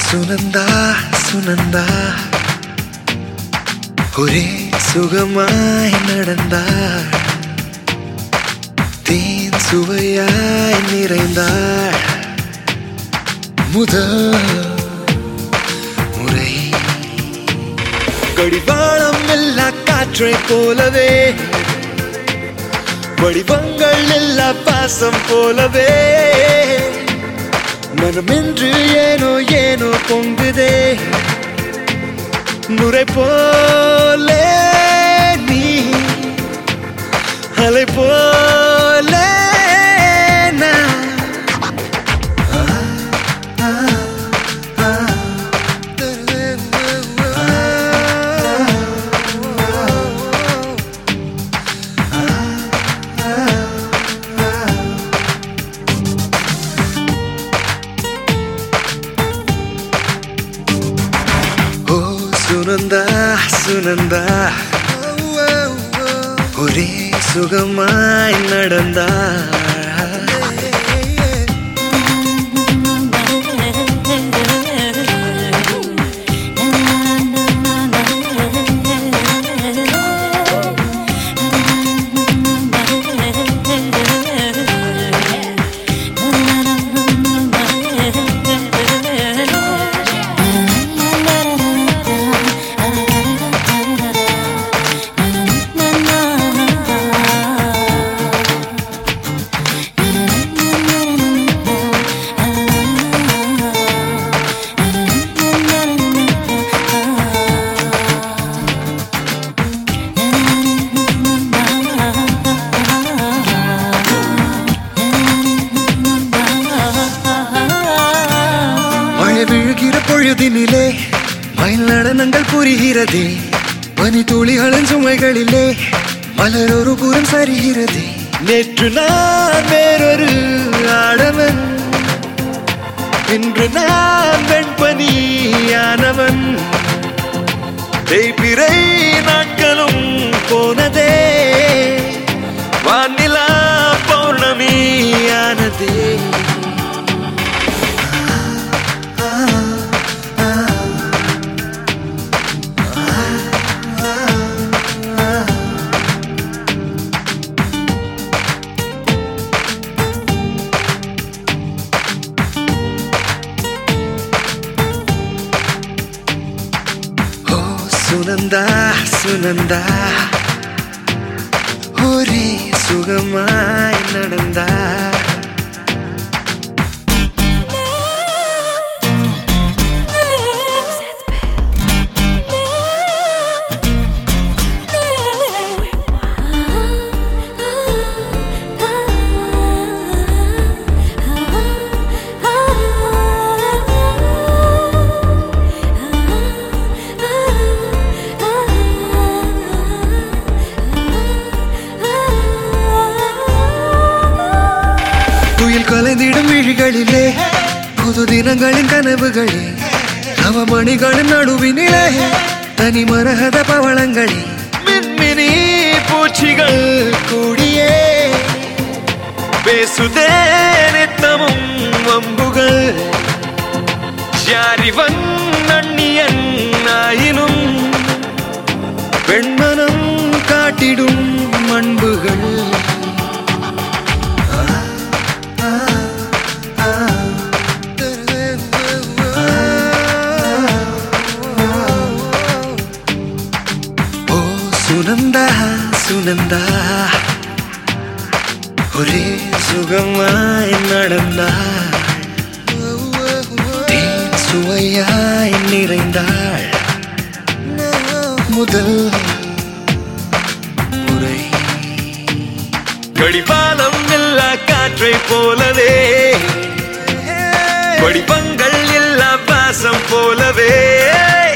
சுனந்தா சுனந்தா ஒரே சுகமாய் நடந்தாள், தேன் சுவையாய் நிறைந்தாள். முதல் முறை கடிவாளம் எல்லா காற்றை போலவே, வடிவங்கள் எல்லா பாசம் போலவே, மனமென்று ஏனோ ஏனோ பொங்குதே. நுரை போலே நீ, அலை போலே நான். சுனந்தா சுனந்தா ஒரே சுகமாய் நடந்தாள். விழுகிற பொழுதினிலே மயில் நடனங்கள் புரிகிறதே, பனி துளிகளின் சுமைகளிலே மலர் ஒரு புறம் சரிகிறதே. நேற்று நான் வேறொரு ஆடவன், இன்று நான் வெண்பனியானவன். தேய்பிறை நாட்களும் போனதே, வானிலா பௌர்ணமியானதே. சுனந்தா சுனந்தா ஒரே சுகமாய் நடந்தாள். துயில் கலைந்திடும் விழிகளிலே, புது தினங்களின் கனவுகளே, நவமணிகளின் நடுவினிலே, தனி மரகத பவளங்களே, மின்மினி பூச்சிகள் கூடியே பேசுதே நித்தமும் வம்புகள். யாரிவன் நன்னியன் ஆயினும் பெண்மனம் காட்டிடும் அன்புகள். சுனந்தா சுனந்தா ஒரே சுகமாய் நடந்தாள், தேன் சுவையாய் நிறைந்தாள். முதல் முறை கடிவாளம் எல்லா காற்றை போலவே, வடிவங்கள் எல்லா பாசம் போலவே,